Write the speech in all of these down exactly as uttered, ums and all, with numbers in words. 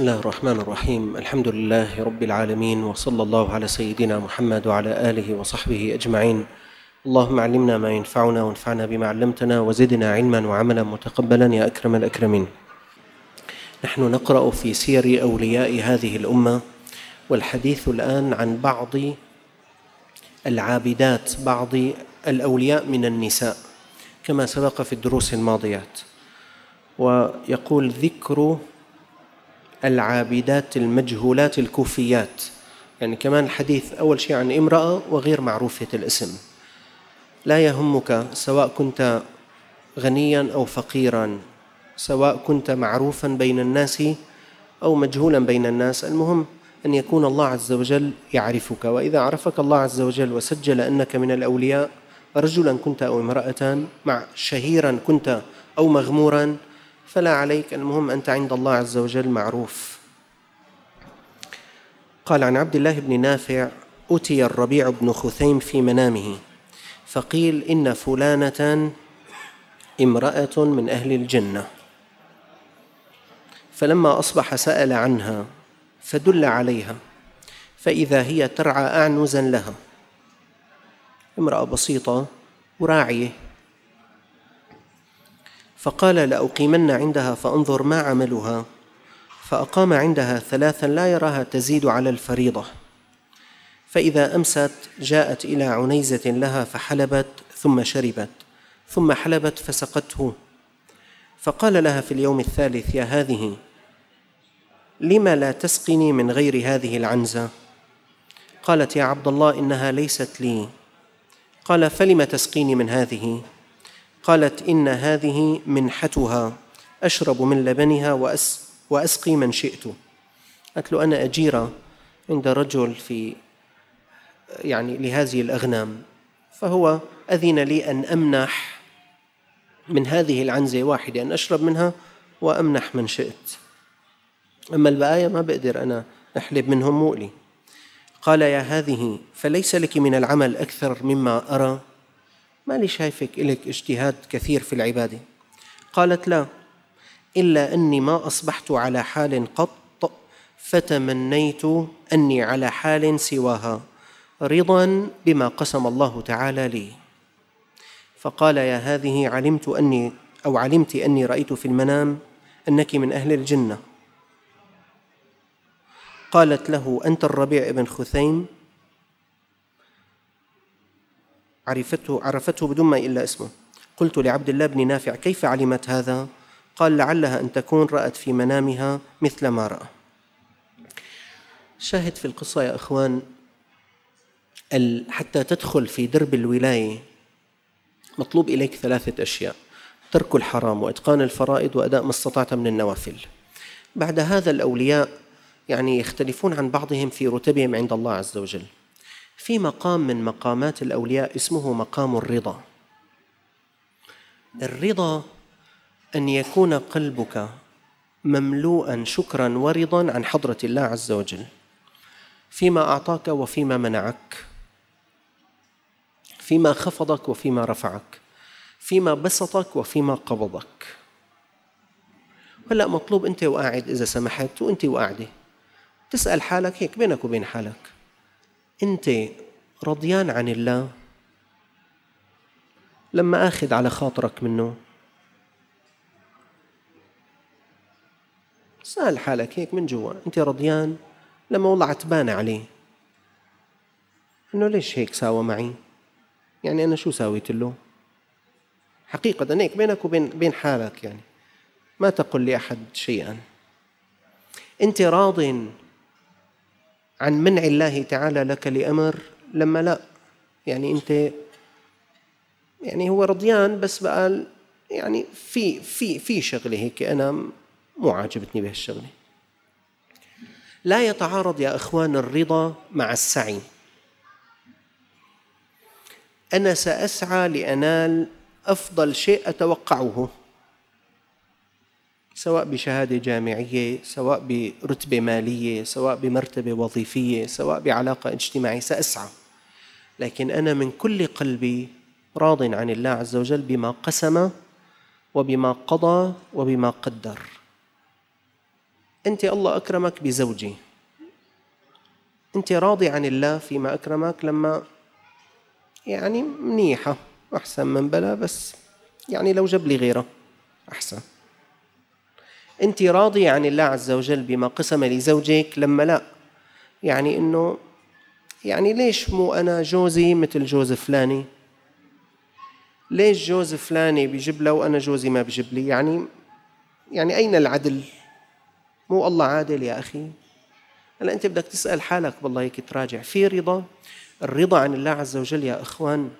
الله الرحمن الرحيم. الحمد لله رب العالمين، وصلى الله على سيدنا محمد وعلى آله وصحبه أجمعين. اللهم علمنا ما ينفعنا وانفعنا بما علمتنا وزدنا علما وعملا متقبلا يا أكرم الأكرمين. نحن نقرأ في سير أولياء هذه الأمة، والحديث الآن عن بعض العابدات، بعض الأولياء من النساء كما سبق في الدروس الماضيات. ويقول: ذكر العابدات المجهولات الكوفيات، يعني كمان الحديث أول شيء عن امرأة وغير معروفة الاسم. لا يهمك سواء كنت غنيا أو فقيرا، سواء كنت معروفا بين الناس أو مجهولا بين الناس، المهم أن يكون الله عز وجل يعرفك. وإذا عرفك الله عز وجل وسجل أنك من الأولياء، رجلا كنت أو امرأة، مع شهيرا كنت أو مغمورا، فلا عليك، المهم أنت عند الله عز وجل معروف. قال: عن عبد الله بن نافع: أتي الربيع بن خثيم في منامه فقيل: إن فلانة امرأة من أهل الجنة. فلما أصبح سأل عنها فدل عليها، فإذا هي ترعى أعنزا لها، امرأة بسيطة وراعية. فقال: لأقيمن عندها فأنظر ما عملها. فأقام عندها ثلاثا لا يراها تزيد على الفريضة. فإذا أمست جاءت إلى عنيزة لها فحلبت ثم شربت ثم حلبت فسقته. فقال لها في اليوم الثالث: يا هذه، لم لا تسقني من غير هذه العنزة؟ قالت: يا عبد الله، إنها ليست لي. قال: فلم تسقيني من هذه؟ قالت: إن هذه منحتها، أشرب من لبنها وأس وأسقي من شئت. قالت له: أنا أجيرة عند رجل في يعني لهذه الأغنام، فهو أذن لي أن أمنح من هذه العنزة واحدة، أن أشرب منها وأمنح من شئت، أما البقايا ما بقدر أنا أحلب منهم مؤلي. قال: يا هذه، فليس لك من العمل أكثر مما أرى؟ ما لي شايفك إلك اجتهاد كثير في العبادة. قالت: لا، إلا أني ما أصبحت على حال قط فتمنيت أني على حال سواها رضا بما قسم الله تعالى لي. فقال: يا هذه، علمت أني أو علمت أني رأيت في المنام أنك من أهل الجنة. قالت له: أنت الربيع بن خثيم؟ عرفته, عرفته بدون ما إلا اسمه. قلت لعبد الله بن نافع: كيف علمت هذا؟ قال: لعلها أن تكون رأت في منامها مثل ما رأى. شاهد في القصة يا أخوان، حتى تدخل في درب الولاية مطلوب إليك ثلاثة أشياء: ترك الحرام، وإتقان الفرائض، وأداء ما استطعت من النوافل. بعد هذا الأولياء يعني يختلفون عن بعضهم في رتبهم عند الله عز وجل. في مقام من مقامات الأولياء اسمه مقام الرضا. الرضا أن يكون قلبك مملوءا شكرا ورضا عن حضرة الله عز وجل فيما أعطاك وفيما منعك، فيما خفضك وفيما رفعك، فيما بسطك وفيما قبضك. هلأ مطلوب أنت وقاعد، إذا سمحت، وأنت وقاعدة تسأل حالك هيك بينك وبين حالك: أنت رضيان عن الله لما آخذ على خاطرك منه؟ سأل حالك هيك من جوا: أنت رضيان لما والله عتبان عليه إنه ليش هيك ساوى معي؟ يعني أنا شو ساويت له؟ حقيقة هيك بينك وبين بين حالك، يعني ما تقل لأحد شيئا. أنت راض عن منع الله تعالى لك لأمر لما لا، يعني أنت يعني هو رضيان، بس بقى يعني في في في شغلة هيك أنا مو عاجبتني بهالشغلة. لا يتعارض يا أخوان الرضا مع السعي. أنا سأسعى لأنال أفضل شيء أتوقعه، سواء بشهادة جامعية، سواء برتبة مالية، سواء بمرتبة وظيفية، سواء بعلاقة اجتماعية، سأسعى، لكن أنا من كل قلبي راض عن الله عز وجل بما قسم وبما قضى وبما قدر. أنت الله أكرمك بزوجي، أنت راضي عن الله فيما أكرمك لما يعني منيحة أحسن من بلا، بس يعني لو جاب لي غيره أحسن. أنت راضي عن الله عز وجل بما قسم لزوجك لما لا، يعني إنه يعني ليش مو أنا جوزي مثل جوز فلاني، ليش جوز فلاني بيجيب له وأنا جوزي ما بيجيب لي، يعني يعني أين العدل؟ مو الله عادل يا أخي؟ هلا أنت بدك تسأل حالك بالله هيك تراجع في رضا. الرضا عن الله عز وجل يا إخوان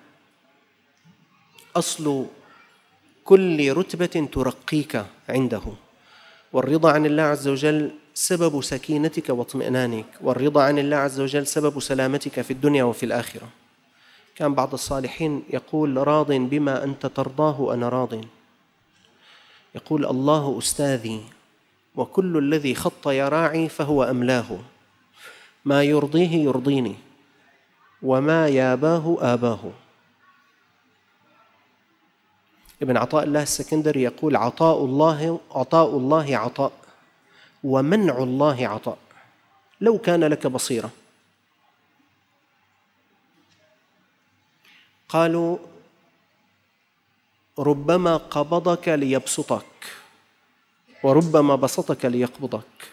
أصل كل رتبة ترقيك عنده، والرضا عن الله عز وجل سبب سكينتك واطمئنانك، والرضا عن الله عز وجل سبب سلامتك في الدنيا وفي الآخرة. كان بعض الصالحين يقول راض بما أنت ترضاه أنا راض، يقول الله أستاذي وكل الذي خط يراعي فهو أملاه، ما يرضيه يرضيني وما ياباه آباه. ابن عطاء الله السكندري يقول عطاء الله عطاء الله عطاء ومنع الله عطاء لو كان لك بصيرة. قالوا ربما قبضك ليبسطك وربما بسطك ليقبضك.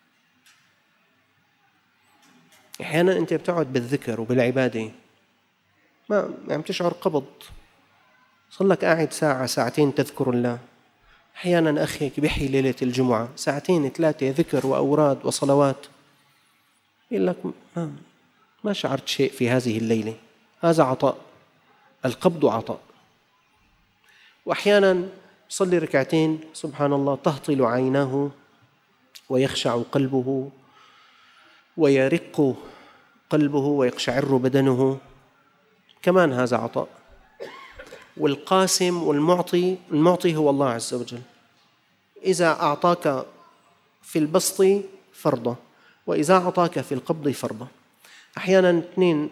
أحيانا أنت بتقعد بالذكر وبالعبادة ما يعني تشعر قبض، صلك قاعد ساعة ساعتين تذكر الله، أحيانا أخيك بيحيي ليلة الجمعة ساعتين ثلاثة ذكر وأوراد وصلوات، يقول لك ما, ما شعرت شيء في هذه الليلة. هذا عطاء، القبض عطاء. وأحيانا صلي ركعتين سبحان الله تهطل عيناه ويخشع قلبه ويرق قلبه ويقشعر بدنه، كمان هذا عطاء. والقاسم والمعطي، المعطي هو الله عز وجل، إذا أعطاك في البسط فرضة وإذا أعطاك في القبض فرضة. أحيانا اثنين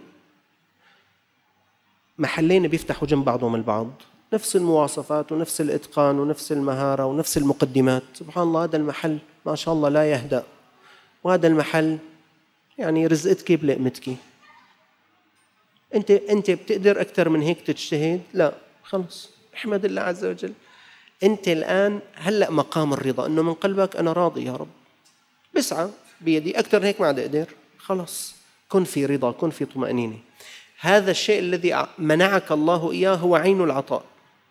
محلين بيفتحوا جنب بعضهم البعض، نفس المواصفات ونفس الإتقان ونفس المهارة ونفس المقدمات، سبحان الله هذا المحل ما شاء الله لا يهدأ، وهذا المحل يعني رزقتك بلقمتك. أنت أنت بتقدر أكثر من هيك تجتهد؟ لا، خلص احمد الله عز وجل. أنت الآن هلأ مقام الرضا، إنه من قلبك أنا راضي يا رب، بسعى بيدي أكثر هيك ما عاد أقدر، خلص كن في رضا، كن في طمأنينة. هذا الشيء الذي منعك الله إياه هو عين العطاء.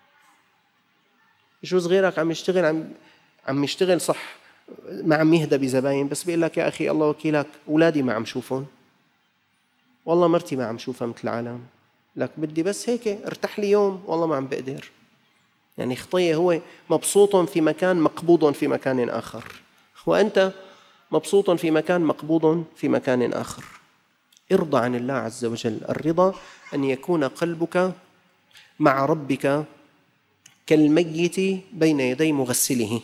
يجوز غيرك عم يشتغل عم عم يشتغل صح، ما عم يهدى بزباين، بس بيقول لك يا أخي الله وكيلك أولادي ما عم شوفهم، والله مرتي ما عم شوفها مثل العالم، لك بدي بس هيك ارتاح لي يوم، والله ما عم بقدر. يعني خطية هو مبسوط في مكان مقبوض في مكان آخر، وأنت مبسوط في مكان مقبوض في مكان آخر. ارضى عن الله عز وجل. الرضا أن يكون قلبك مع ربك كالميت بين يدي مغسله.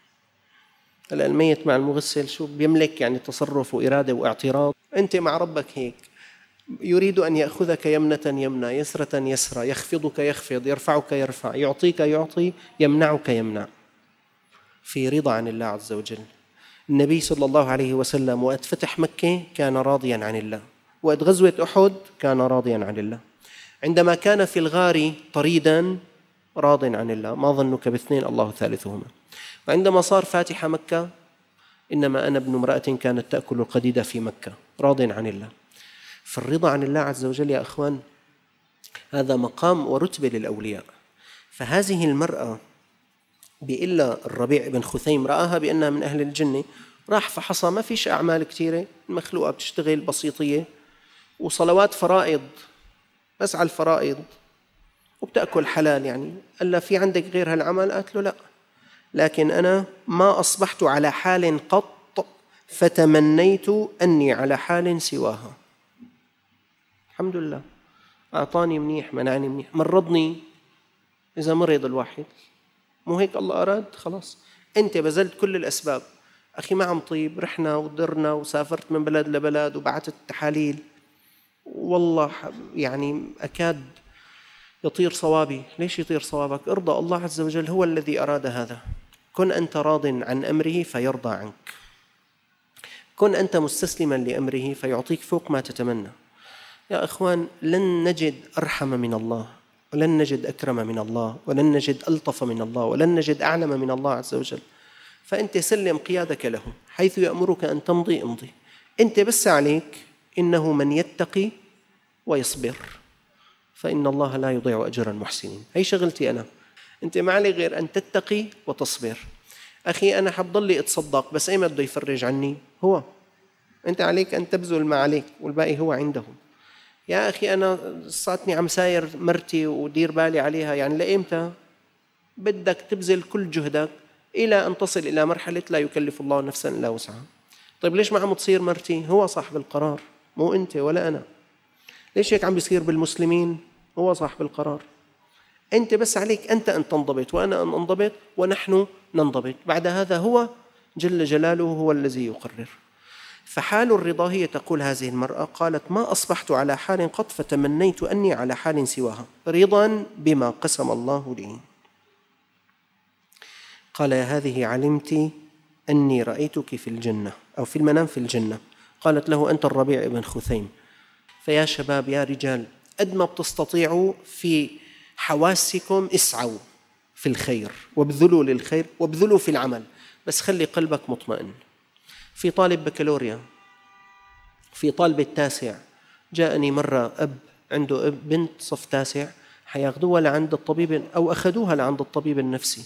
هلا الميت مع المغسل شو بيملك؟ يعني تصرف وإرادة واعتراض. أنت مع ربك هيك، يريد أن يأخذك يمنة يمنى، يسرة يسرى، يخفضك يخفض، يرفعك يرفع، يعطيك يعطي، يمنعك يمنع، في رضا عن الله عز وجل. النبي صلى الله عليه وسلم وقت فتح مكة كان راضيا عن الله، وقت غزوة أحد كان راضيا عن الله، عندما كان في الغار طريدا راض عن الله، ما ظنك باثنين الله ثالثهما، وعندما صار فاتح مكة إنما أنا ابن امرأة كانت تأكل القديد في مكة، راض عن الله. فالرضا عن الله عز وجل يا أخوان هذا مقام ورتبة للأولياء. فهذه المرأة بإلا الربيع بن خثيم رآها بأنها من أهل الجنة، راح فحصى، ما فيش أعمال كثيرة، المخلوقة بتشتغل بسيطية وصلوات فرائض بس على الفرائض وبتأكل حلال، يعني قال له في عندك غير هالعمل؟ قالت له لا، لكن أنا ما أصبحت على حال قط فتمنيت أني على حال سواها. الحمد لله أعطاني منيح، منعني منيح، مرضني إذا مرض الواحد، مو هيك الله أراد؟ خلاص أنت بذلت كل الأسباب. أخي ما عم طيب، رحنا ودرنا وسافرت من بلد لبلد وبعثت تحاليل، والله يعني أكاد يطير صوابي. ليش يطير صوابك؟ ارضى، الله عز وجل هو الذي أراد هذا. كن أنت راض عن أمره فيرضى عنك. كن أنت مستسلما لأمره فيعطيك فوق ما تتمنى. يا إخوان، لن نجد أرحم من الله، ولن نجد أكرم من الله، ولن نجد ألطف من الله، ولن نجد أعلم من الله عز وجل. فأنت سلم قيادك له، حيث يأمرك أن تمضي امضي. أنت بس عليك إنه من يتقي ويصبر فإن الله لا يضيع أجر المحسنين. هي شغلتي أنا، أنت ما علي غير أن تتقي وتصبر. أخي أنا حبضلي أتصدق، بس أي ما بده يفرج عني هو. أنت عليك أن تبذل ما عليك والباقي هو عنده. يا أخي أنا صاتني عم ساير مرتي ودير بالي عليها، يعني لإمتى؟ بدك تبذل كل جهدك إلى أن تصل إلى مرحلة لا يكلف الله نفسا إلا وسعها. طيب ليش ما عم تصير مرتي؟ هو صاحب القرار، مو أنت ولا أنا. ليش هيك عم بيصير بالمسلمين؟ هو صاحب القرار. أنت بس عليك أنت أن تنضبط وأنا أن أنضبط ونحن ننضبط. بعد هذا هو جل جلاله هو الذي يقرر. فحال الرضا هي تقول هذه المرأة، قالت: ما أصبحت على حال قط فتمنيت أني على حال سواها، رضا بما قسم الله لي. قال: يا هذه علمت أني رأيتك في الجنة أو في المنام في الجنة. قالت له: أنت الربيع بن خثيم. فيا شباب يا رجال، قد ما بتستطيعوا في حواسكم اسعوا في الخير وابذلوا للخير وابذلوا في العمل، بس خلي قلبك مطمئن. في طالب بكالوريا، في طالب التاسع، جاءني مرة أب عنده بنت صف تاسع حياخدوها لعند الطبيب أو أخذوها لعند الطبيب النفسي.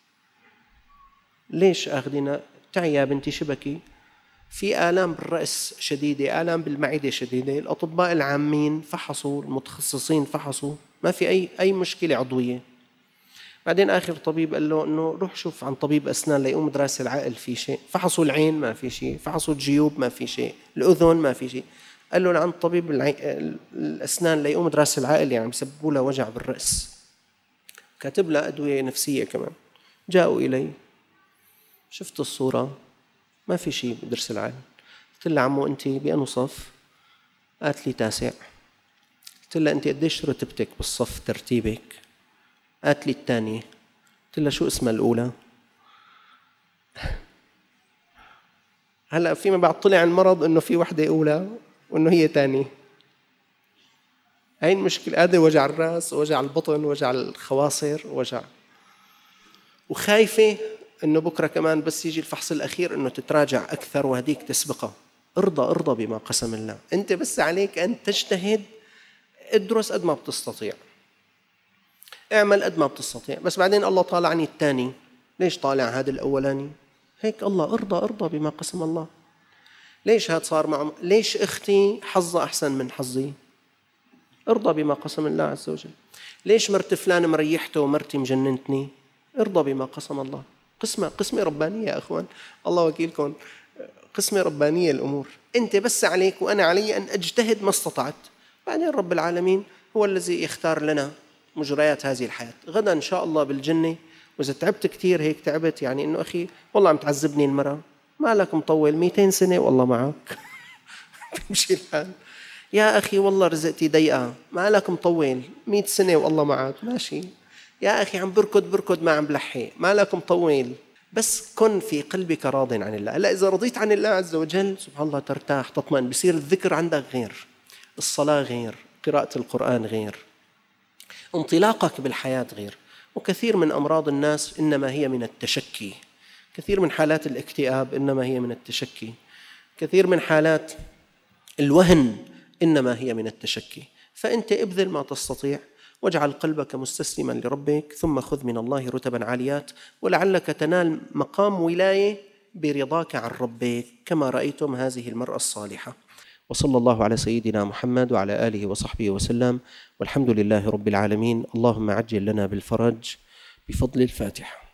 ليش أخذنا؟ تعي يا بنتي شبكي، في آلام بالرأس شديدة، آلام بالمعدة شديدة، الأطباء العامين فحصوا، المتخصصين فحصوا، ما في أي أي مشكلة عضوية. بعدين آخر طبيب قال له إنه روح شوف عن طبيب أسنان ليقوم دراسة العقل في شيء. فحصوا العين ما في شيء، فحصوا الجيوب ما في شيء، الأذن ما في شيء. قال له لعند طبيب الأسنان ليقوم دراسة العقل، يعني بسببوا له وجع بالرأس. كاتب له أدوية نفسية كمان. جاءوا إلي، شفت الصورة ما في شيء بدرس العقل. قلت له: عمو أنت بأنه صف؟ قالت لي: تاسع. قلت له: أنت قديش رتبتك بالصف ترتيبك؟ قالت لي: الثانية. قلت لها: شو اسمها الأولى؟ هلأ فيما بعد طلع المرض إنه في وحدة أولى وإنه هي ثانية. هاي المشكلة. هذا وجع الرأس، وجع البطن، وجع الخواصر، وجع، وخايفة إنه بكرة كمان بس يجي الفحص الأخير إنه تتراجع أكثر وهديك تسبقها. ارضى ارضى بما قسم الله. أنت بس عليك أن تجتهد، ادرس قد ما بتستطيع، اعمل قد ما بتستطيع، بس بعدين الله طالعني الثاني، ليش طالع هذا الأولاني؟ هيك الله. ارضى ارضى بما قسم الله. ليش هاد صار مع، ليش أختي حظها أحسن من حظي؟ ارضى بما قسم الله عز وجل. ليش مرت فلان مريحته ومرتي مجننتني؟ ارضى بما قسم الله. قسمة قسمة ربانية يا أخوان، الله وكيلكم، قسمة ربانية الأمور. أنت بس عليك وأنا علي أن أجتهد ما استطعت، بعدين رب العالمين هو الذي يختار لنا مجريات هذه الحياة. غدا إن شاء الله بالجنة. وإذا تعبت كتير هيك تعبت، يعني إنه أخي والله عم تعذبني المرأة، ما لك مطول مئتين سنة والله معك بمشي الحال. يا أخي والله رزقتي ضيقة، ما لك مطول مئة سنة والله معك ماشي. يا أخي عم بركض بركض ما عم بلحق، ما لك مطول. بس كن في قلبك راض عن الله. لا، إذا رضيت عن الله عز وجل سبحان الله ترتاح تطمئن، بصير الذكر عندك غير، الصلاة غير، قراءة القرآن غير، انطلاقك بالحياة غير. وكثير من أمراض الناس إنما هي من التشكي، كثير من حالات الاكتئاب إنما هي من التشكي، كثير من حالات الوهن إنما هي من التشكي. فأنت ابذل ما تستطيع واجعل قلبك مستسلما لربك، ثم خذ من الله رتبا عاليات، ولعلك تنال مقام ولاية برضاك عن ربك كما رأيتم هذه المرأة الصالحة. وصلى الله على سيدنا محمد وعلى آله وصحبه وسلم، والحمد لله رب العالمين. اللهم عجل لنا بالفرج بفضل الفاتحة.